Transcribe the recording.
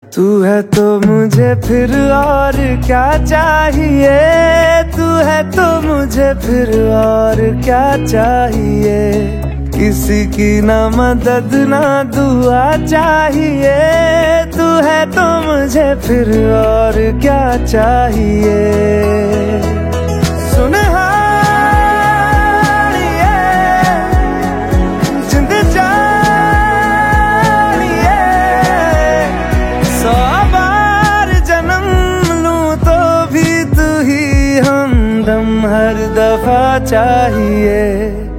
तू है तो मुझे फिर और क्या चाहिए, तू है तो मुझे फिर और क्या चाहिए। किसी की ना मदद ना दुआ चाहिए, तू है तो मुझे फिर और क्या चाहिए। हर दफा चाहिए।